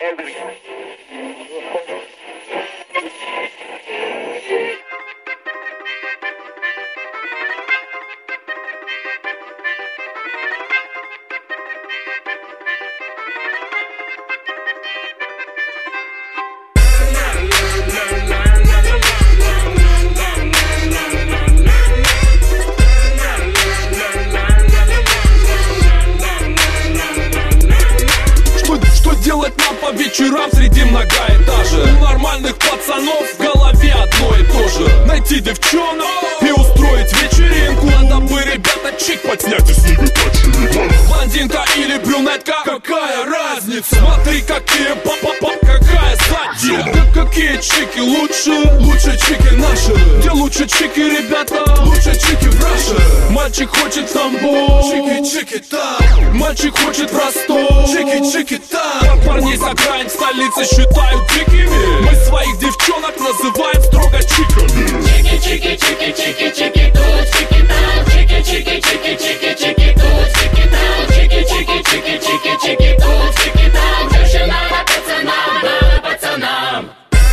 Делать нам по вечерам среди многоэтажек? У нормальных пацанов в голове одно и то же: найти девчонок и устроить вечеринку. Надо бы, ребята, чик подснять и с ними почилить. Блондинка или брюнетка, какая разница? Смотри, какие па-па-па, какая задница. Какие чики лучше? Лучше чики наши. Где лучше чики, ребята? Лучше чики в Раше. Мальчик хочет в Тамбов, чики-чики там. Мальчик хочет в Ростов, чики-чики там. Парней с окраин столицы считают дикими. Мы своих девчонок называем строго чиками. Чики-чики-чики-чики-чики тут, чики там. Чики-чики-чики-чики-чики тут, чики там. Чики-чики-чики-чики-чики тут, чики там. Девчина на пацанам, на пацанам.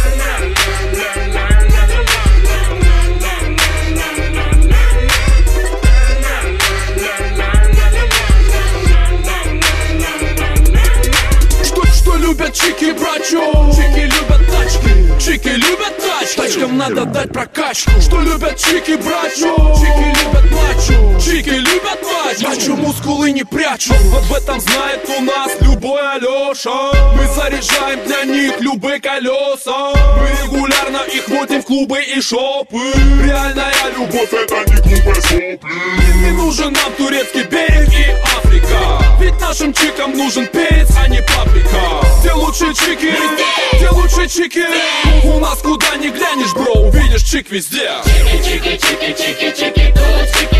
Что любят чики, брачо? Чики любят тачки, чики любят тачки. Тачкам надо дать прокачку. Что любят чики, брачо? Чики любят мачо, чики любят мачо. Мачо мускулы не прячу. Об этом знает у нас любой Алёша. Мы заряжаем для них любые колеса. Мы регулярно их водим в клубы и шопы. Реальная любовь — это не глупые сопли. Не нужен нам турецкий берег и Африка. Ведь нашим чикам нужен перец, а не паприка. Где лучшие чики? Где лучшие чики? У нас куда ни глянешь, бро, увидишь чик везде. Чики-чики-чики-чики-чики тут, чики